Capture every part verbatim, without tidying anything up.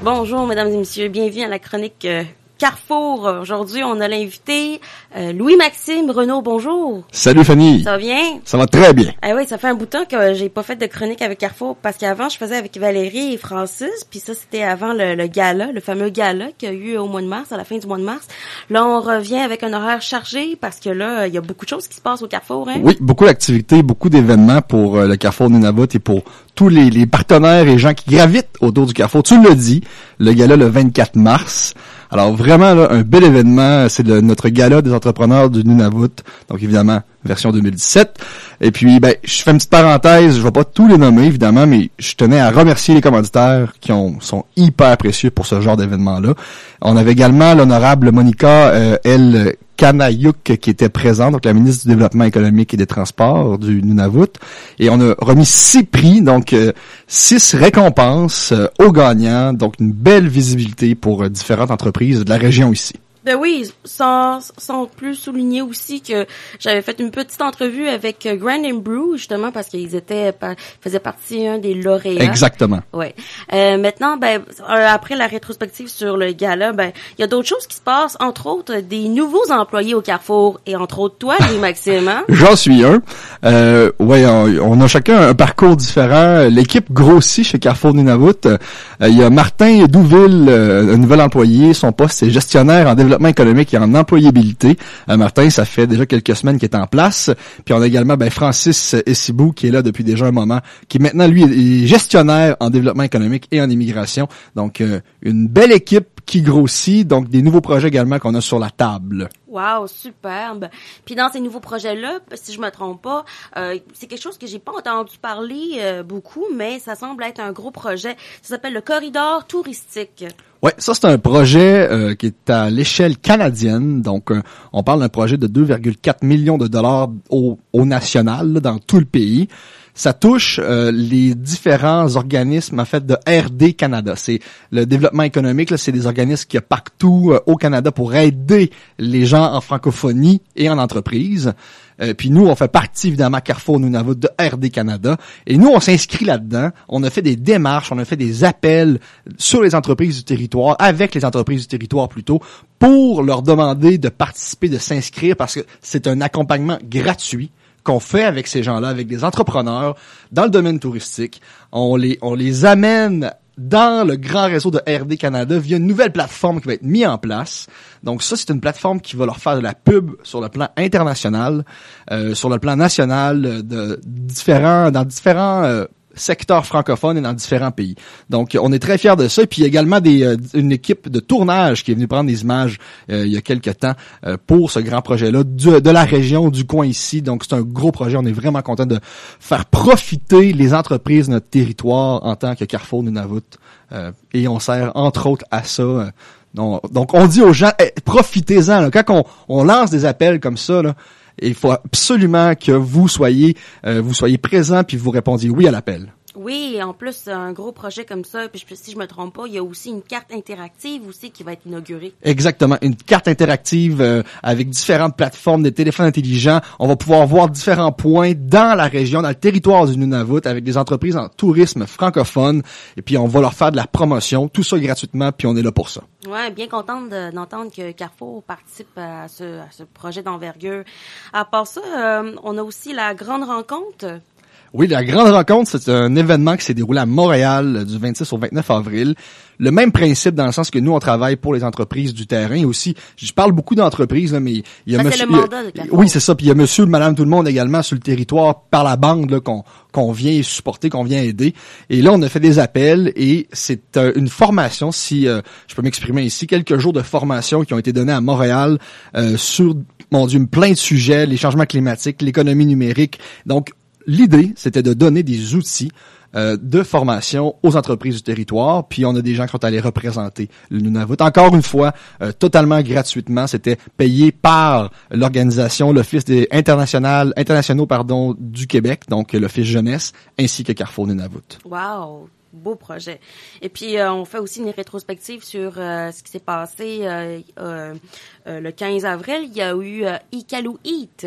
Bonjour, mesdames et messieurs. Bienvenue à la chronique euh, Carrefour. Aujourd'hui, on a l'invité euh, Louis-Maxime Renaud. Bonjour. Salut Fanny. Ça va bien? Ça va très bien. Ah oui, ça fait un bout de temps que j'ai pas fait de chronique avec Carrefour parce qu'avant, je faisais avec Valérie et Francis, puis ça, c'était avant le, le gala, le fameux gala qu'il y a eu au mois de mars, à la fin du mois de mars. Là, on revient avec un horaire chargé parce que là, il y a beaucoup de choses qui se passent au Carrefour, hein? Oui, beaucoup d'activités, beaucoup d'événements pour euh, le Carrefour Nunavut et pour tous les, les partenaires et gens qui gravitent autour du Carrefour. Tu l'as dit, le gala le vingt-quatre mars. Alors vraiment, là, un bel événement, c'est le, notre gala des entrepreneurs du Nunavut, donc évidemment, version deux mille dix-sept. Et puis, ben, je fais une petite parenthèse, je vais pas tous les nommer, évidemment, mais je tenais à remercier les commanditaires qui ont, sont hyper précieux pour ce genre d'événement-là. On avait également l'honorable Monica euh, L. Kanayuk qui était présente, donc la ministre du Développement économique et des Transports du Nunavut. Et on a remis six prix, donc euh, six récompenses euh, aux gagnants, donc une belle visibilité pour euh, différentes entreprises de la région ici. Ben oui, sans, sans plus souligner aussi que j'avais fait une petite entrevue avec Grand and Brew, justement, parce qu'ils étaient, faisaient partie hein, des lauréats. Exactement. Ouais. Euh, maintenant, ben, après la rétrospective sur le gala, ben, il y a d'autres choses qui se passent, entre autres, des nouveaux employés au Carrefour, et entre autres toi, Louis-Maxime, hein? J'en suis un. Euh, ouais, on, on a chacun un parcours différent. L'équipe grossit chez Carrefour Nunavut. Euh, il y a Martin Douville, euh, un nouvel employé. Son poste, c'est gestionnaire en développement économique et en employabilité. Euh, Martin, ça fait déjà quelques semaines qu'il est en place. Puis on a également ben, Francis Essibou qui est là depuis déjà un moment, qui maintenant, lui, est gestionnaire en développement économique et en immigration. Donc, euh, une belle équipe qui grossit. Donc, des nouveaux projets également qu'on a sur la table. Wow, superbe. Puis dans ces nouveaux projets-là, si je me trompe pas, euh, c'est quelque chose que j'ai pas entendu parler euh, beaucoup, mais ça semble être un gros projet. Ça s'appelle le corridor touristique. Ouais, ça c'est un projet euh, qui est à l'échelle canadienne. Donc, euh, on parle d'un projet de deux virgule quatre millions de dollars au, au national, là, dans tout le pays. Ça touche euh, les différents organismes en fait de R D Canada. C'est le développement économique, là, c'est des organismes qu'il y a partout euh, au Canada pour aider les gens en francophonie et en entreprise. Euh, puis nous, on fait partie évidemment Carrefour Nunavut de R D Canada. Et nous, on s'inscrit là-dedans. On a fait des démarches, on a fait des appels sur les entreprises du territoire, avec les entreprises du territoire plutôt, pour leur demander de participer, de s'inscrire parce que c'est un accompagnement gratuit qu'on fait avec ces gens-là, avec des entrepreneurs dans le domaine touristique. On les, on les amène dans le grand réseau de R D Canada via une nouvelle plateforme qui va être mise en place. Donc ça, c'est une plateforme qui va leur faire de la pub sur le plan international, euh, sur le plan national, de différents, dans différents euh, secteurs francophones et dans différents pays. Donc, on est très fiers de ça. Et puis, il y a également des, euh, une équipe de tournage qui est venue prendre des images euh, il y a quelques temps euh, pour ce grand projet-là du, de la région, du coin ici. Donc, c'est un gros projet. On est vraiment content de faire profiter les entreprises de notre territoire en tant que Carrefour Nunavut. Euh, et on sert, entre autres, à ça. Euh, donc, donc, on dit aux gens, hey, profitez-en. Là. Quand on, on lance des appels comme ça, là, il faut absolument que vous soyez euh, vous soyez présents puis vous répondiez oui à l'appel. Oui, en plus, un gros projet comme ça, puis si je me trompe pas, il y a aussi une carte interactive aussi qui va être inaugurée. Exactement, une carte interactive euh, avec différentes plateformes de téléphones intelligents. On va pouvoir voir différents points dans la région, dans le territoire du Nunavut, avec des entreprises en tourisme francophone. Et puis, on va leur faire de la promotion, tout ça gratuitement, puis on est là pour ça. Ouais, bien contente de, d'entendre que Carrefour participe à ce, à ce projet d'envergure. À part ça, euh, on a aussi la grande rencontre. Oui, la grande rencontre, c'est un événement qui s'est déroulé à Montréal du vingt-six au vingt-neuf avril. Le même principe dans le sens que nous, on travaille pour les entreprises du terrain aussi. Je parle beaucoup d'entreprises, là, mais il y a ça, monsieur... c'est le mandat de Carrefour. Oui, c'est ça. Puis il y a monsieur, madame, tout le monde également sur le territoire par la bande là, qu'on, qu'on vient supporter, qu'on vient aider. Et là, on a fait des appels et c'est euh, une formation, si euh, je peux m'exprimer ici, quelques jours de formation qui ont été donnés à Montréal euh, sur, mon Dieu, plein de sujets, les changements climatiques, l'économie numérique. Donc, l'idée, c'était de donner des outils euh, de formation aux entreprises du territoire, puis on a des gens qui sont allés représenter le Nunavut. Encore une fois, euh, totalement gratuitement, c'était payé par l'organisation, l'Office des international, internationaux pardon, du Québec, donc l'Office Jeunesse, ainsi que Carrefour Nunavut. Wow! Beau projet. Et puis, euh, on fait aussi une rétrospective sur euh, ce qui s'est passé euh, euh, euh, le quinze avril. Il y a eu euh, Iqaluit.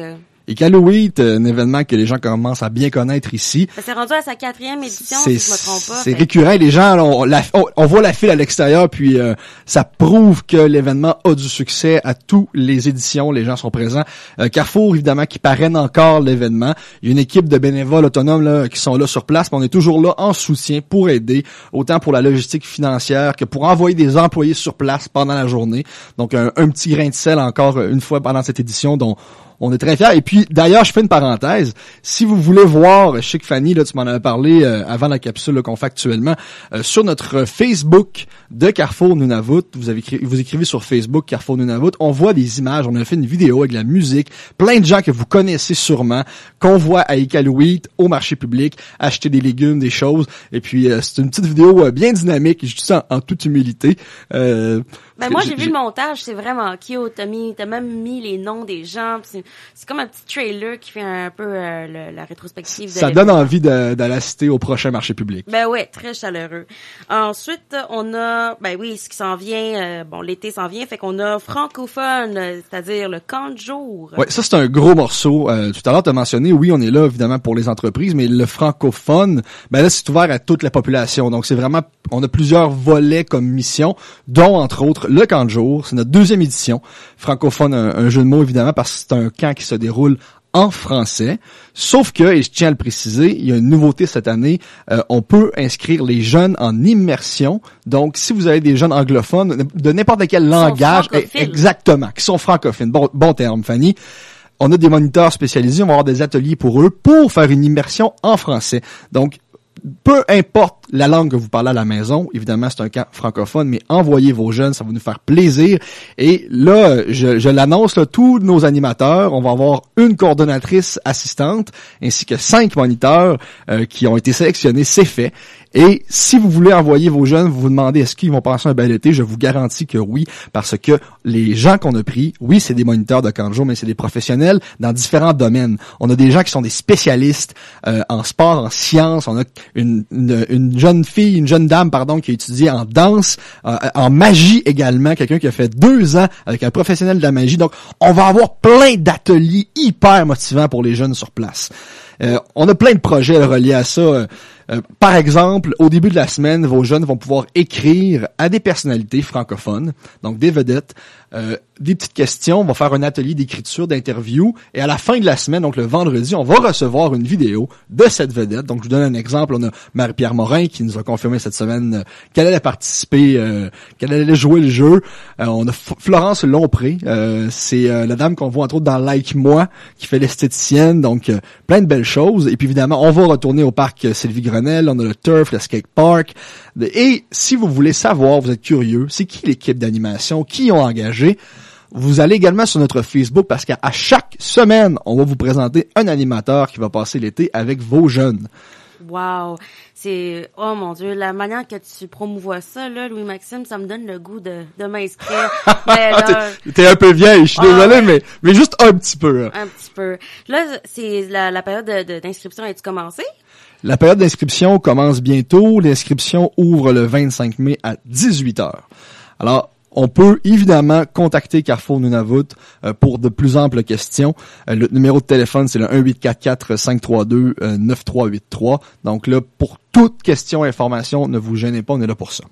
Iqaluit, un événement que les gens commencent à bien connaître ici. C'est rendu à sa quatrième édition, si je me trompe pas. C'est récurrent. Les gens, on, la, on, on voit la file à l'extérieur, puis euh, ça prouve que l'événement a du succès à toutes les éditions. Les gens sont présents. Euh, Carrefour, évidemment, qui parraine encore l'événement. Il y a une équipe de bénévoles autonomes là, qui sont là sur place, mais on est toujours là en soutien pour aider, autant pour la logistique financière que pour envoyer des employés sur place pendant la journée. Donc, un, un petit grain de sel encore une fois pendant cette édition dont on est très fiers. Et puis, d'ailleurs, je fais une parenthèse. Si vous voulez voir, je sais que Fanny, là, tu m'en avais parlé euh, avant la capsule là, qu'on fait actuellement, euh, sur notre Facebook de Carrefour Nunavut, vous avez écrit, vous écrivez sur Facebook Carrefour Nunavut, on voit des images, on a fait une vidéo avec de la musique, plein de gens que vous connaissez sûrement, qu'on voit à Iqaluit, au marché public, acheter des légumes, des choses. Et puis, euh, c'est une petite vidéo euh, bien dynamique, je dis ça en, en toute humilité. Euh, Ben moi j'ai vu le montage, c'est vraiment cute. T'as mis, t'as même mis les noms des gens. C'est, c'est comme un petit trailer qui fait un peu euh, le, la rétrospective. De ça l'événement. donne envie de, de l'assister au prochain marché public. Ben ouais, très chaleureux. Ensuite, on a, ben oui, ce qui s'en vient. Euh, bon, l'été s'en vient, fait qu'on a francophone, c'est-à-dire le camp de jour. Ouais, ça c'est un gros morceau. Euh, tout à l'heure t'as mentionné, oui, on est là évidemment pour les entreprises, mais le francophone, ben là c'est ouvert à toute la population. Donc c'est vraiment, on a plusieurs volets comme mission, dont entre autres le camp de jour, c'est notre deuxième édition. Francophone, un, un jeu de mots évidemment, parce que c'est un camp qui se déroule en français. Sauf que, et je tiens à le préciser, il y a une nouveauté cette année, euh, on peut inscrire les jeunes en immersion. Donc, si vous avez des jeunes anglophones, de n'importe quel langage, exactement, qui sont francophones, bon, bon terme, Fanny, on a des moniteurs spécialisés, on va avoir des ateliers pour eux pour faire une immersion en français. Donc, peu importe la langue que vous parlez à la maison, évidemment c'est un camp francophone, mais envoyez vos jeunes, ça va nous faire plaisir. Et là, je, je l'annonce, là, tous nos animateurs, on va avoir une coordonnatrice assistante, ainsi que cinq moniteurs euh, qui ont été sélectionnés, c'est fait. Et si vous voulez envoyer vos jeunes, vous vous demandez est-ce qu'ils vont passer un bel été, je vous garantis que oui, parce que les gens qu'on a pris, oui, c'est des moniteurs de camp de jour, mais c'est des professionnels dans différents domaines. On a des gens qui sont des spécialistes euh, en sport, en sciences, on a une, une, une jeune fille, une jeune dame, pardon, qui a étudié en danse, euh, en magie également, quelqu'un qui a fait deux ans avec un professionnel de la magie. Donc, on va avoir plein d'ateliers hyper motivants pour les jeunes sur place. Euh, on a plein de projets reliés à ça. Euh, euh, par exemple, au début de la semaine, vos jeunes vont pouvoir écrire à des personnalités francophones, donc des vedettes, euh, des petites questions. On va faire un atelier d'écriture, d'interview. Et à la fin de la semaine, donc le vendredi, on va recevoir une vidéo de cette vedette. Donc, je vous donne un exemple. On a Marie-Pierre Morin qui nous a confirmé cette semaine euh, qu'elle allait participer, euh, qu'elle allait jouer le jeu. Euh, on a F- Florence Lompré. Euh, c'est euh, la dame qu'on voit entre autres dans Like Moi, qui fait l'esthéticienne. Donc, euh, plein de belles choses. Et puis, évidemment, on va retourner au parc Sylvie Grenelle. On a le Turf, le Skate Park. Et si vous voulez savoir, vous êtes curieux, c'est qui l'équipe d'animation, qui ils ont engagé, vous allez également sur notre Facebook parce qu'à chaque semaine, on va vous présenter un animateur qui va passer l'été avec vos jeunes. Wow, c'est oh mon Dieu, la manière que tu promouvois ça là, Louis-Maxime, ça me donne le goût de, de m'inscrire. Mais là, t'es, t'es un peu vieille, je suis ah, désolé, mais mais juste un petit peu. Un petit peu. Là, c'est la, la période de, de, d'inscription est-tu commencée? La période d'inscription commence bientôt. L'inscription ouvre le vingt-cinq mai à dix-huit heures. Alors, on peut évidemment contacter Carrefour Nunavut euh, pour de plus amples questions. Euh, le numéro de téléphone, c'est le un huit quatre quatre cinq trois deux neuf trois huit trois. Donc là, pour toute question, information, ne vous gênez pas, on est là pour ça.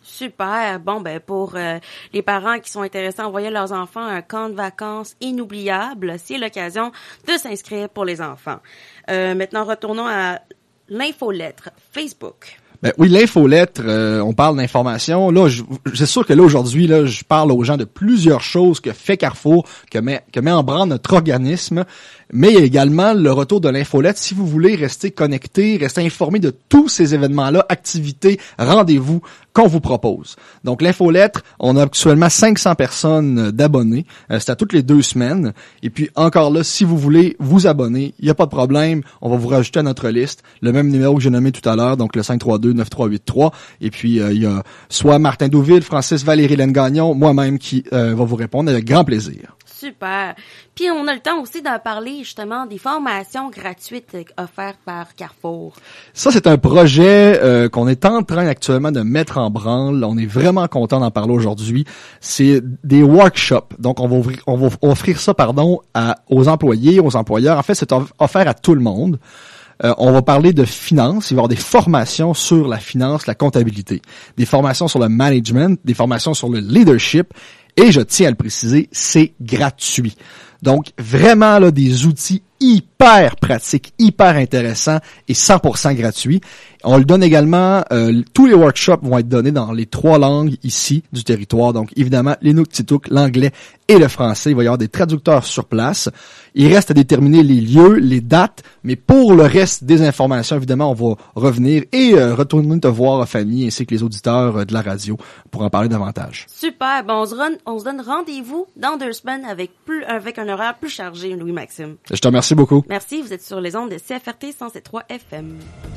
Super. Bon, ben pour euh, les parents qui sont intéressés à envoyer leurs enfants un camp de vacances inoubliable, c'est l'occasion de s'inscrire pour les enfants. Euh, maintenant, retournons à l'infolettre Facebook. Ben oui, l'infolettre, euh, on parle d'information. Là, je, c'est sûr que là, aujourd'hui, là, je parle aux gens de plusieurs choses que fait Carrefour, que met, que met en branle notre organisme. Mais il y a également le retour de l'infolettre. Si vous voulez rester connecté, rester informé de tous ces événements-là, activités, rendez-vous qu'on vous propose. Donc, l'infolettre, on a actuellement cinq cents personnes d'abonnés. Euh, c'est à toutes les deux semaines. Et puis, encore là, si vous voulez vous abonner, il n'y a pas de problème. On va vous rajouter à notre liste le même numéro que j'ai nommé tout à l'heure, donc le cinq trois deux neuf trois huit trois. Et puis, euh, il y a soit Martin Douville, Francis Valérie Laine-Gagnon, moi-même qui euh, va vous répondre avec grand plaisir. Super. Puis on a le temps aussi d'en parler justement des formations gratuites offertes par Carrefour. Ça, c'est un projet euh, qu'on est en train actuellement de mettre en branle. On est vraiment content d'en parler aujourd'hui. C'est des workshops. Donc, on va ouvrir, on va offrir ça, pardon, à, aux employés, aux employeurs. En fait, c'est offert à tout le monde. Euh, on va parler de finance. Il va y avoir des formations sur la finance, la comptabilité, des formations sur le management, des formations sur le leadership. Et je tiens à le préciser, c'est gratuit. Donc, vraiment, là, des outils hyper pratiques, hyper intéressants et cent pour cent gratuits. On le donne également, euh, tous les workshops vont être donnés dans les trois langues ici du territoire. Donc, évidemment, l'Inuktitut, l'anglais et le français. Il va y avoir des traducteurs sur place. Il reste à déterminer les lieux, les dates, mais pour le reste des informations, évidemment, on va revenir et euh, retourner te voir, Fanny, ainsi que les auditeurs euh, de la radio pour en parler davantage. Super. Bon, on se, run, on se donne rendez-vous dans deux semaines avec plus avec un horaire plus chargé, Louis-Maxime. Je te remercie beaucoup. Merci. Vous êtes sur les ondes de C F R T cent sept point trois F M.